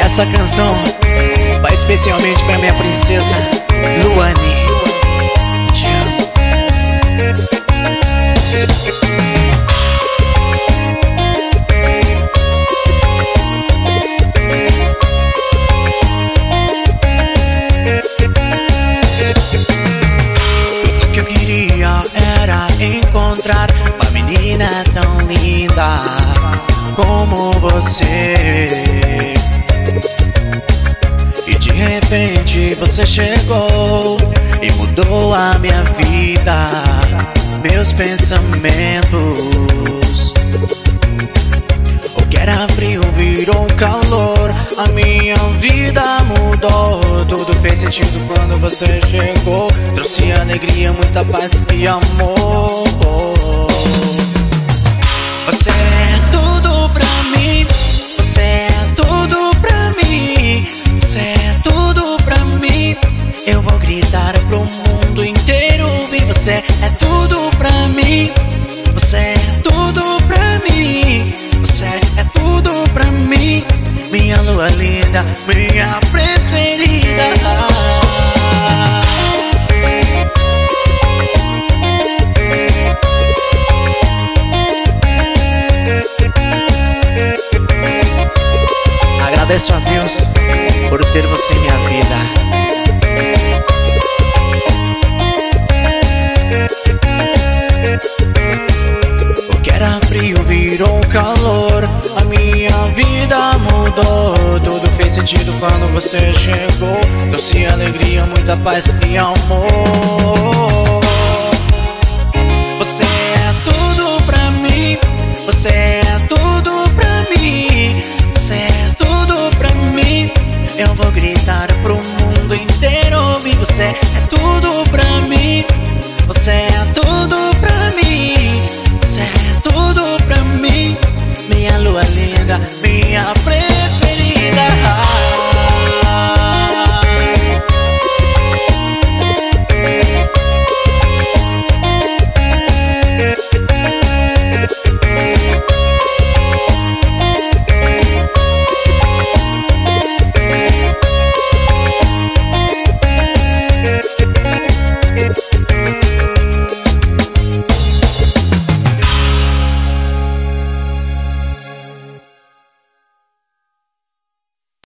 Essa canção vai especialmente pra minha princesa Luane. Te amo. O que eu queria era encontrar uma menina tão linda como você. E de repente você chegou e mudou a minha vida, meus pensamentos. O que era frio virou calor, a minha vida mudou. Tudo fez sentido quando você chegou, trouxe alegria, muita paz e amor. Você é tudo pra mim, você é tudo pra mim, você é tudo pra mim. Eu vou gritar pro mundo inteiro ouvir. Você é tudo pra mim, você é tudo pra mim, você é tudo pra mim. Minha lua linda, minha preferida. Agradeço a Deus por ter você em minha vida. O que era frio virou calor, a minha vida mudou. Tudo fez sentido quando você chegou, trouxe alegria, muita paz e amor. Você é tudo pra mim, você